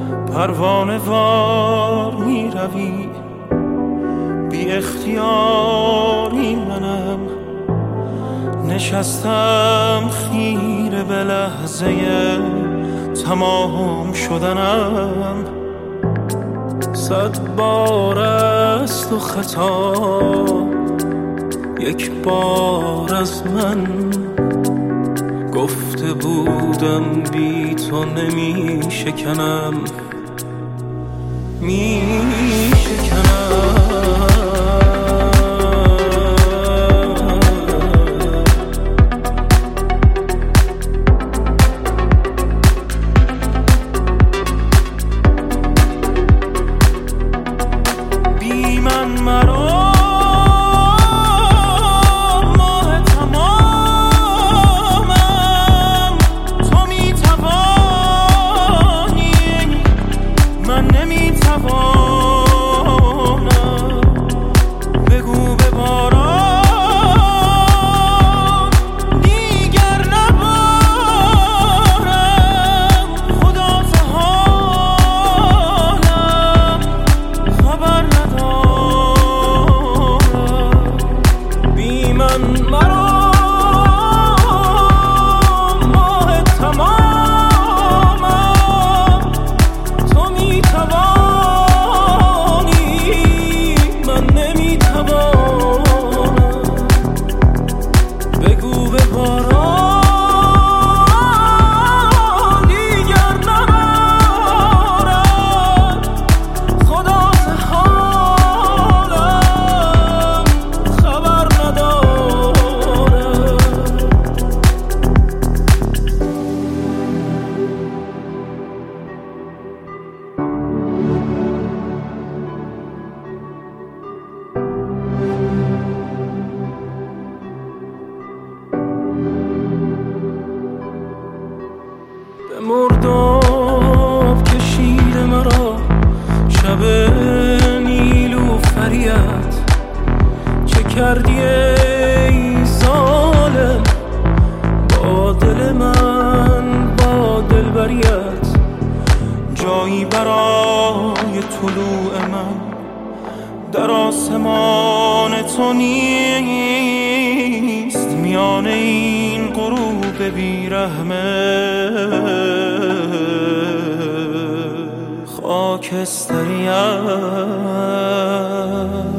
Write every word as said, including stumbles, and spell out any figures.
پروانه وار می روی، بی اختیاری منم نشستم خیره به لحظه تمام شدنم. صد بار است و خطا یک بار از من، گفته بودم بی تو نمی شکنم، می شکنم. بی من مرا مرداب کشیده مرا شب نیلوفریت، چه کردی ای ظالم با دل من، با دلبریت. جایی برای طلوع من در آسمان تو نیست، میان این غروب بیرحمه خاکستریت.